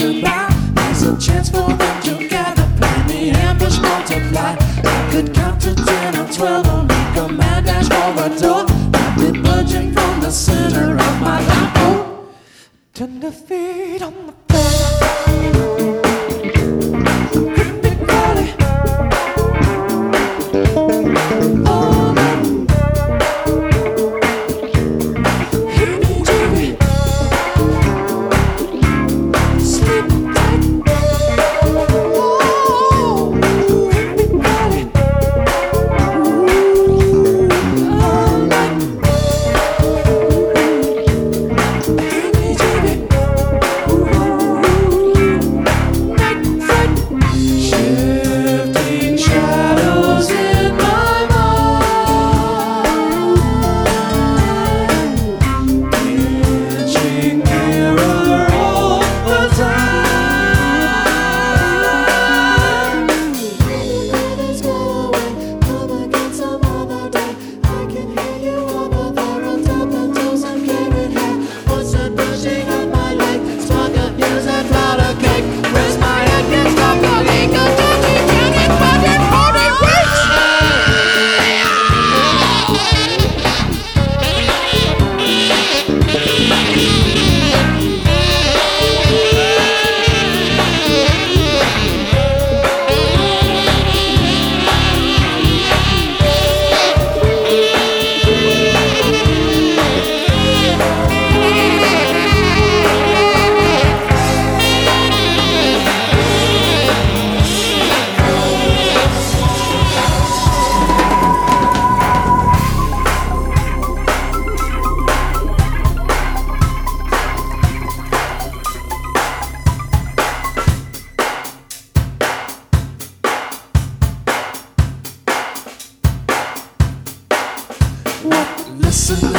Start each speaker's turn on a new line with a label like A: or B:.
A: goodbye. There's a chance for them to gather, plan the ambush, multiply. I could count to 10 or 12 or make a mad dash for the door. I've been budging from the center of my life. Oh, tender feet on the floor. Creepy crawly. All night. Heebie-jeebie. Sleep tight. Oh, creepy crawly. All night. Heebie-jeebie. Night fright. Shifting shadows in my mind, inching nearer all the time. It's going, come again some other day. I can hear you over there on top of toes and carrot head. What's that brushing on my leg? Spark of news and powder cake. Where's my head? Can't stop looking. Go touchy, candy, fucking holy witch. Listen